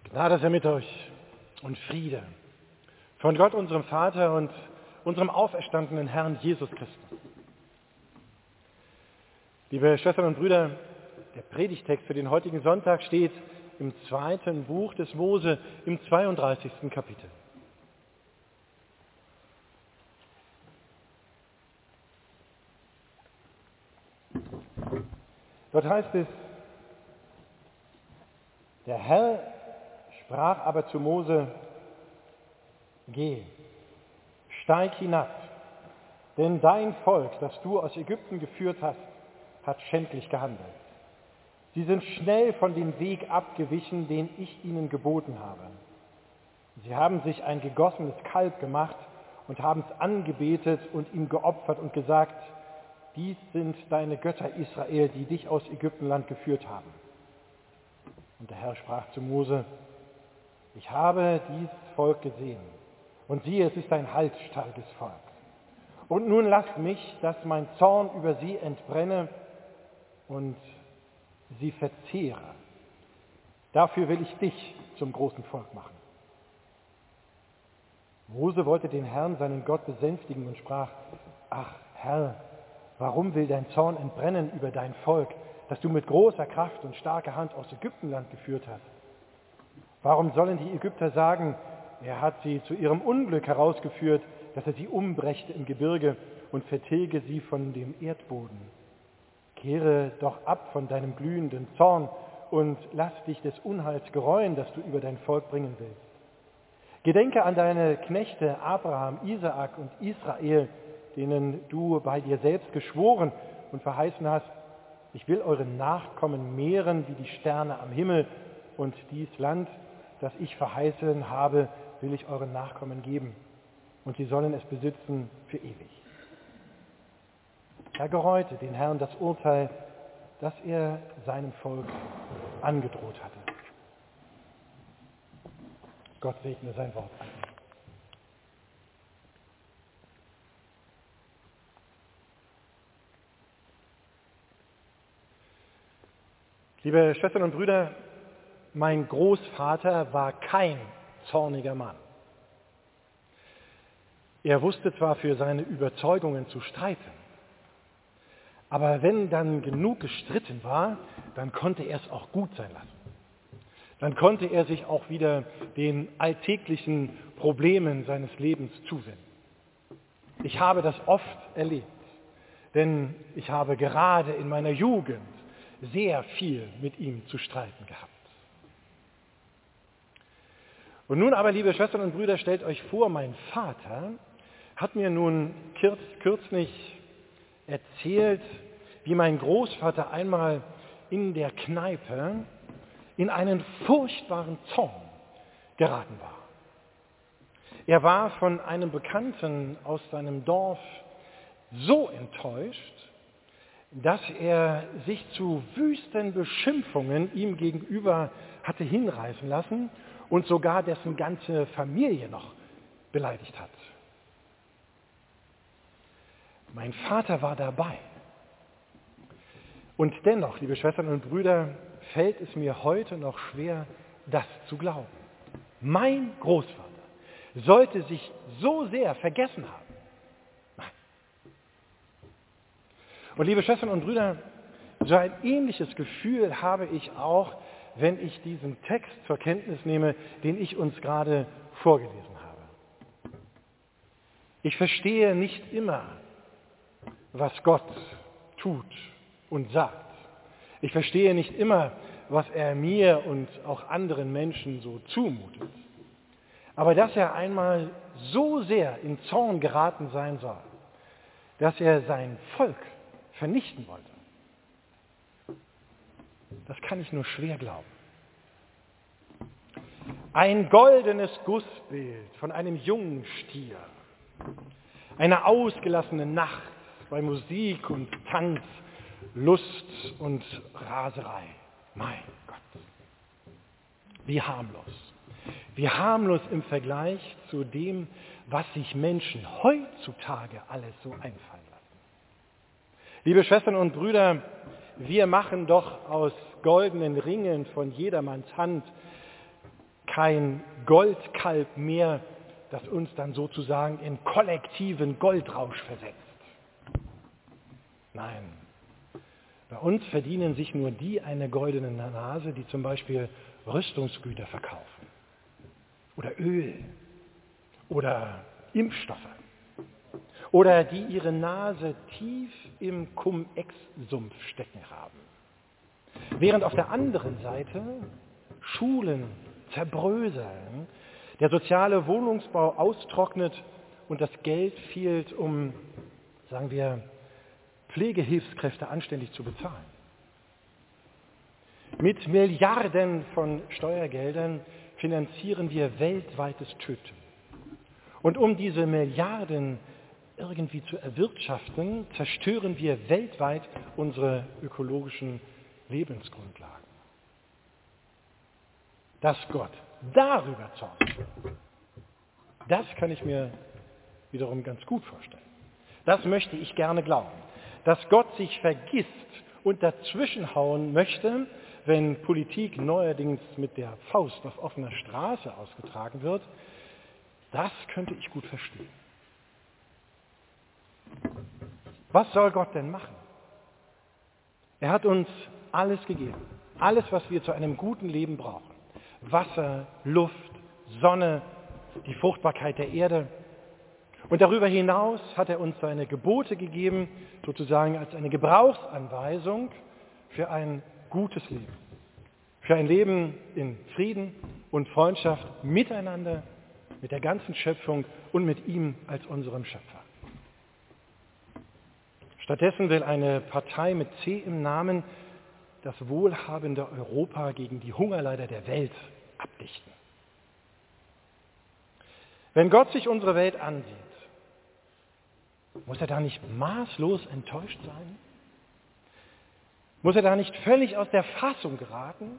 Gnade sei mit euch und Friede von Gott, unserem Vater und unserem auferstandenen Herrn Jesus Christus. Liebe Schwestern und Brüder, der Predigtext für den heutigen Sonntag steht im 2. Buch des Mose im 32. Kapitel. Dort heißt es: Der Herr sprach aber zu Mose: Geh, steig hinab, denn dein Volk, das du aus Ägypten geführt hast, hat schändlich gehandelt. Sie sind schnell von dem Weg abgewichen, den ich ihnen geboten habe. Sie haben sich ein gegossenes Kalb gemacht und haben es angebetet und ihm geopfert und gesagt: Dies sind deine Götter, Israel, die dich aus Ägyptenland geführt haben. Und der Herr sprach zu Mose: Ich habe dieses Volk gesehen, und siehe, es ist ein halsstarriges Volk. Und nun lass mich, dass mein Zorn über sie entbrenne und sie verzehre. Dafür will ich dich zum großen Volk machen. Mose wollte den Herrn, seinen Gott, besänftigen und sprach: Ach Herr, warum will dein Zorn entbrennen über dein Volk, das du mit großer Kraft und starker Hand aus Ägyptenland geführt hast? Warum sollen die Ägypter sagen, er hat sie zu ihrem Unglück herausgeführt, dass er sie umbrächte im Gebirge und vertilge sie von dem Erdboden? Kehre doch ab von deinem glühenden Zorn und lass dich des Unheils gereuen, das du über dein Volk bringen willst. Gedenke an deine Knechte Abraham, Isaak und Israel, denen du bei dir selbst geschworen und verheißen hast: Ich will eure Nachkommen mehren wie die Sterne am Himmel, und dies Land, das ich verheißen habe, will ich euren Nachkommen geben, und sie sollen es besitzen für ewig. Er gereute den Herrn das Urteil, das er seinem Volk angedroht hatte. Gott segne sein Wort. Liebe Schwestern und Brüder, mein Großvater war kein zorniger Mann. Er wusste zwar für seine Überzeugungen zu streiten, aber wenn dann genug gestritten war, dann konnte er es auch gut sein lassen. Dann konnte er sich auch wieder den alltäglichen Problemen seines Lebens zuwenden. Ich habe das oft erlebt, denn ich habe gerade in meiner Jugend sehr viel mit ihm zu streiten gehabt. Und nun aber, liebe Schwestern und Brüder, stellt euch vor, mein Vater hat mir nun kürzlich erzählt, wie mein Großvater einmal in der Kneipe in einen furchtbaren Zorn geraten war. Er war von einem Bekannten aus seinem Dorf so enttäuscht, dass er sich zu wüsten Beschimpfungen ihm gegenüber hatte hinreißen lassen und sogar dessen ganze Familie noch beleidigt hat. Mein Vater war dabei. Und dennoch, liebe Schwestern und Brüder, fällt es mir heute noch schwer, das zu glauben. Mein Großvater sollte sich so sehr vergessen haben. Nein. Und liebe Schwestern und Brüder, so ein ähnliches Gefühl habe ich auch, wenn ich diesen Text zur Kenntnis nehme, den ich uns gerade vorgelesen habe. Ich verstehe nicht immer, was Gott tut und sagt. Ich verstehe nicht immer, was er mir und auch anderen Menschen so zumutet. Aber dass er einmal so sehr in Zorn geraten sein soll, dass er sein Volk vernichten wollte, das kann ich nur schwer glauben. Ein goldenes Gussbild von einem jungen Stier, eine ausgelassene Nacht bei Musik und Tanz, Lust und Raserei. Mein Gott, wie harmlos. Wie harmlos im Vergleich zu dem, was sich Menschen heutzutage alles so einfallen lassen. Liebe Schwestern und Brüder, wir machen doch aus goldenen Ringen von jedermanns Hand kein Goldkalb mehr, das uns dann sozusagen in kollektiven Goldrausch versetzt. Nein, bei uns verdienen sich nur die eine goldene Nase, die zum Beispiel Rüstungsgüter verkaufen oder Öl oder Impfstoffe oder die ihre Nase tief im Cum-Ex-Sumpf stecken haben. Während auf der anderen Seite Schulen zerbröseln, der soziale Wohnungsbau austrocknet und das Geld fehlt, um, sagen wir, Pflegehilfskräfte anständig zu bezahlen. Mit Milliarden von Steuergeldern finanzieren wir weltweites Töten. Und um diese Milliarden irgendwie zu erwirtschaften, zerstören wir weltweit unsere ökologischen Lebensgrundlagen. Dass Gott darüber zornt, das kann ich mir wiederum ganz gut vorstellen. Das möchte ich gerne glauben. Dass Gott sich vergisst und dazwischenhauen möchte, wenn Politik neuerdings mit der Faust auf offener Straße ausgetragen wird, das könnte ich gut verstehen. Was soll Gott denn machen? Er hat uns alles gegeben. Alles, was wir zu einem guten Leben brauchen. Wasser, Luft, Sonne, die Fruchtbarkeit der Erde. Und darüber hinaus hat er uns seine Gebote gegeben, sozusagen als eine Gebrauchsanweisung für ein gutes Leben. Für ein Leben in Frieden und Freundschaft miteinander, mit der ganzen Schöpfung und mit ihm als unserem Schöpfer. Stattdessen will eine Partei mit C im Namen das wohlhabende Europa gegen die Hungerleider der Welt abdichten. Wenn Gott sich unsere Welt ansieht, muss er da nicht maßlos enttäuscht sein? Muss er da nicht völlig aus der Fassung geraten?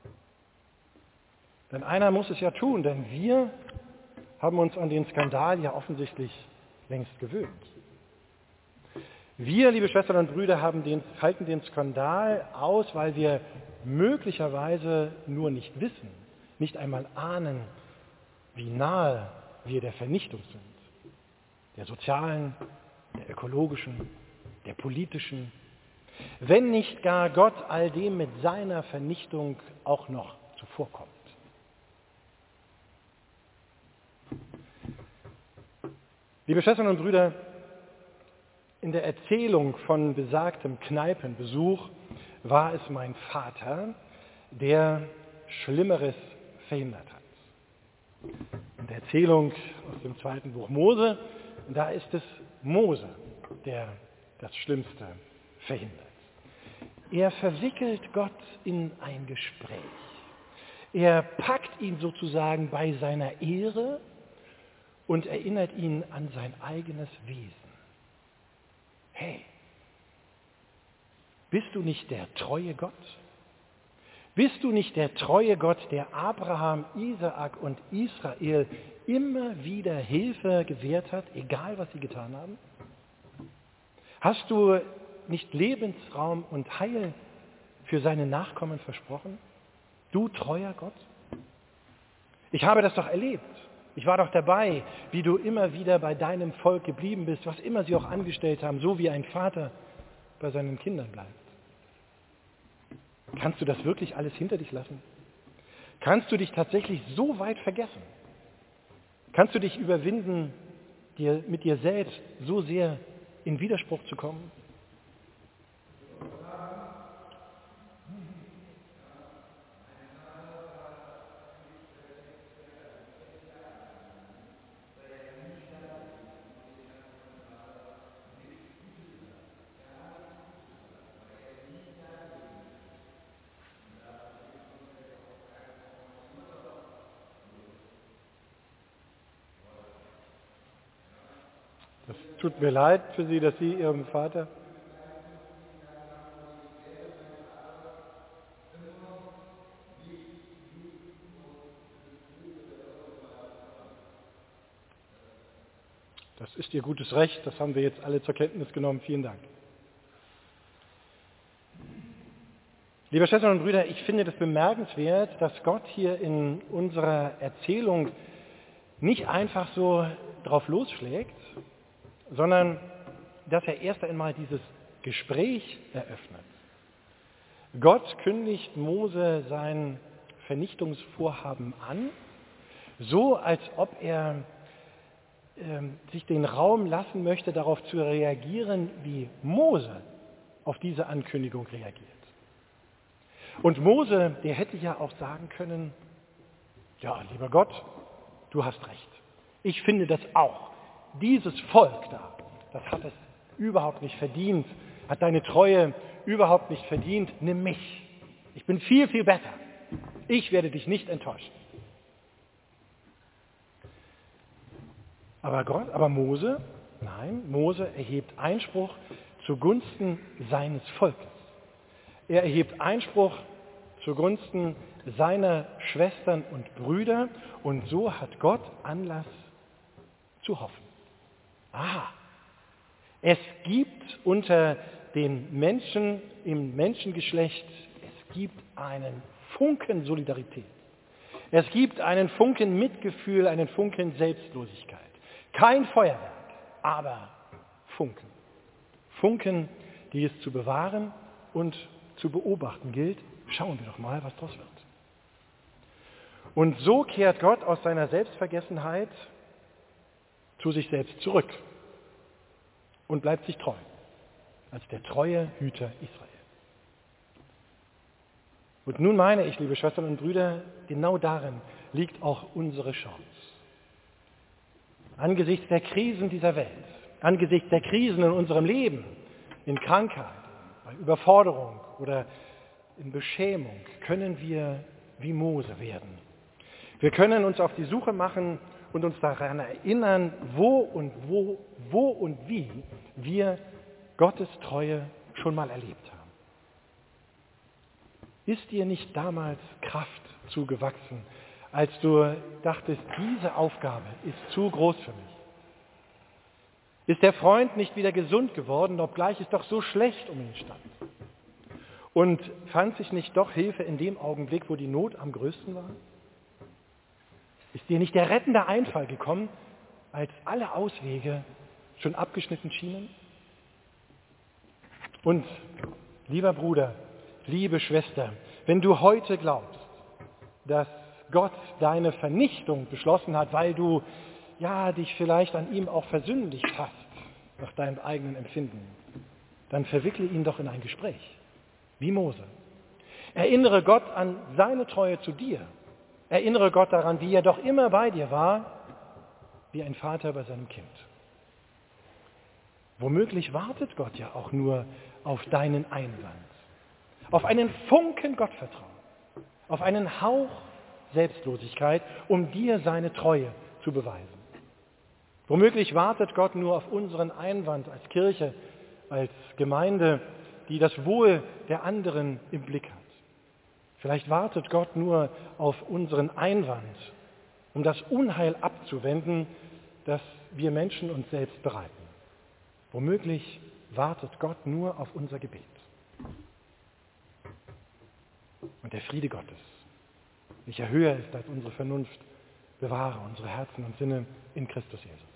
Denn einer muss es ja tun, denn wir haben uns an den Skandal ja offensichtlich längst gewöhnt. Wir, liebe Schwestern und Brüder, halten den Skandal aus, weil wir möglicherweise nur nicht wissen, nicht einmal ahnen, wie nahe wir der Vernichtung sind. Der sozialen, der ökologischen, der politischen. Wenn nicht gar Gott all dem mit seiner Vernichtung auch noch zuvorkommt. Liebe Schwestern und Brüder, in der Erzählung von besagtem Kneipenbesuch war es mein Vater, der Schlimmeres verhindert hat. In der Erzählung aus dem 2. Buch Mose, da ist es Mose, der das Schlimmste verhindert. Er verwickelt Gott in ein Gespräch. Er packt ihn sozusagen bei seiner Ehre und erinnert ihn an sein eigenes Wesen. Hey, bist du nicht der treue Gott? Bist du nicht der treue Gott, der Abraham, Isaak und Israel immer wieder Hilfe gewährt hat, egal was sie getan haben? Hast du nicht Lebensraum und Heil für seine Nachkommen versprochen? Du treuer Gott? Ich habe das doch erlebt. Ich war doch dabei, wie du immer wieder bei deinem Volk geblieben bist, was immer sie auch angestellt haben, so wie ein Vater bei seinen Kindern bleibt. Kannst du das wirklich alles hinter dich lassen? Kannst du dich tatsächlich so weit vergessen? Kannst du dich überwinden, mit dir selbst so sehr in Widerspruch zu kommen? Das tut mir leid für Sie, dass Sie Ihrem Vater... Das ist Ihr gutes Recht, das haben wir jetzt alle zur Kenntnis genommen. Vielen Dank. Liebe Schwestern und Brüder, ich finde das bemerkenswert, dass Gott hier in unserer Erzählung nicht einfach so drauf losschlägt, sondern dass er erst einmal dieses Gespräch eröffnet. Gott kündigt Mose sein Vernichtungsvorhaben an, so als ob er sich den Raum lassen möchte, darauf zu reagieren, wie Mose auf diese Ankündigung reagiert. Und Mose, der hätte ja auch sagen können, ja, lieber Gott, du hast recht. Ich finde das auch. Dieses Volk da, das hat es überhaupt nicht verdient, hat deine Treue überhaupt nicht verdient. Nimm mich. Ich bin viel, viel besser. Ich werde dich nicht enttäuschen. Aber Mose, nein, Mose erhebt Einspruch zugunsten seines Volkes. Er erhebt Einspruch zugunsten seiner Schwestern und Brüder und so hat Gott Anlass zu hoffen. Aha, es gibt unter den Menschen im Menschengeschlecht, es gibt einen Funken Solidarität. Es gibt einen Funken Mitgefühl, einen Funken Selbstlosigkeit. Kein Feuerwerk, aber Funken. Funken, die es zu bewahren und zu beobachten gilt. Schauen wir doch mal, was daraus wird. Und so kehrt Gott aus seiner Selbstvergessenheit zu sich selbst zurück und bleibt sich treu, als der treue Hüter Israel. Und nun meine ich, liebe Schwestern und Brüder, genau darin liegt auch unsere Chance. Angesichts der Krisen dieser Welt, angesichts der Krisen in unserem Leben, in Krankheit, bei Überforderung oder in Beschämung, können wir wie Mose werden. Wir können uns auf die Suche machen und uns daran erinnern, wo und wie wir Gottes Treue schon mal erlebt haben. Ist dir nicht damals Kraft zugewachsen, als du dachtest, diese Aufgabe ist zu groß für mich? Ist der Freund nicht wieder gesund geworden, obgleich es doch so schlecht um ihn stand? Und fand sich nicht doch Hilfe in dem Augenblick, wo die Not am größten war? Ist dir nicht der rettende Einfall gekommen, als alle Auswege schon abgeschnitten schienen? Und, lieber Bruder, liebe Schwester, wenn du heute glaubst, dass Gott deine Vernichtung beschlossen hat, weil du dich vielleicht an ihm auch versündigt hast, nach deinem eigenen Empfinden, dann verwickle ihn doch in ein Gespräch, wie Mose. Erinnere Gott an seine Treue zu dir. Erinnere Gott daran, wie er doch immer bei dir war, wie ein Vater bei seinem Kind. Womöglich wartet Gott ja auch nur auf deinen Einwand, auf einen Funken Gottvertrauen, auf einen Hauch Selbstlosigkeit, um dir seine Treue zu beweisen. Womöglich wartet Gott nur auf unseren Einwand als Kirche, als Gemeinde, die das Wohl der anderen im Blick hat. Vielleicht wartet Gott nur auf unseren Einwand, um das Unheil abzuwenden, das wir Menschen uns selbst bereiten. Womöglich wartet Gott nur auf unser Gebet. Und der Friede Gottes, welcher höher ist als unsere Vernunft, bewahre unsere Herzen und Sinne in Christus Jesus.